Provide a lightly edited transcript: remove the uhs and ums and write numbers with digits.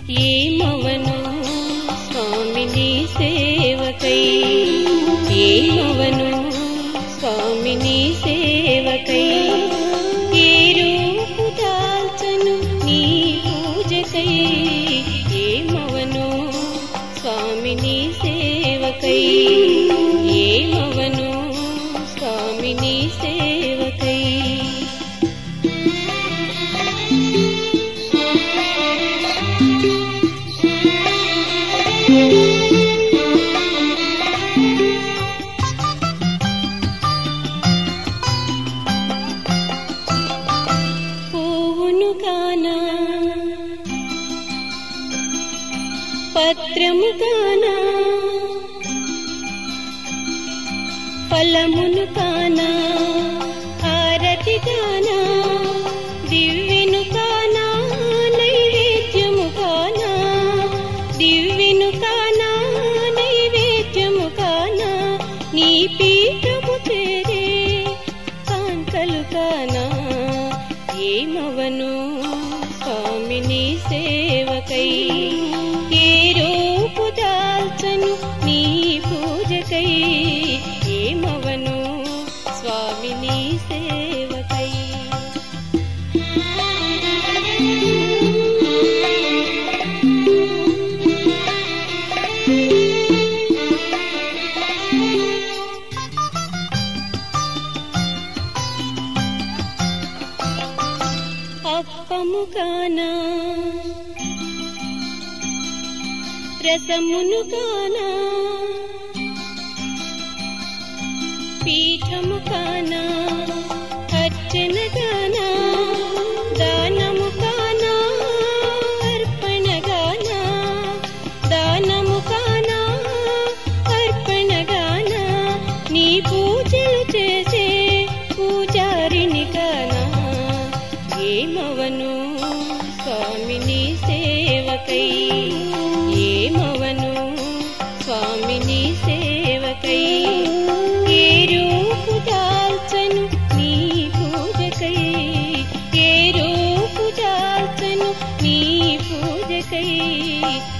ఏమవను స్వామిని సేవకై, ఏమవను స్వామిని సేవకై, ఏ రూపు దాల్చను నీ పూజకై, ఏమవను స్వామిని సేవకై, ఏమవను స్వామిని సేవకై. పువ్వును కానా పత్రము కానా ఫలమును కానా హారతి కానా దివ్యను కానా నైవేద్యము కానా దివ్యను కానా నైవేద్యము కానా నీ పీఠము చేరే కాంతలు కానా ఏమవను స్వామిని సేవకై, ఏ రూపు దాల్చను నీ పూజకై, ఏమవను స్వామిని సేవకై. అప్పము కానా రసమును కానా పీఠము కానా అర్చన కానా దానము కానా అర్పణ గానా దానము కానా అర్పణ గానా నీ పూజలు చేసే పూజారిని కానా ఏమవను స్వామిని సేవకై, ఏమవను స్వామిని సేవకై, ఏ రూపు దాల్చను నీ పూజకై, ఏ రూపు దాల్చను నీ పూజకై.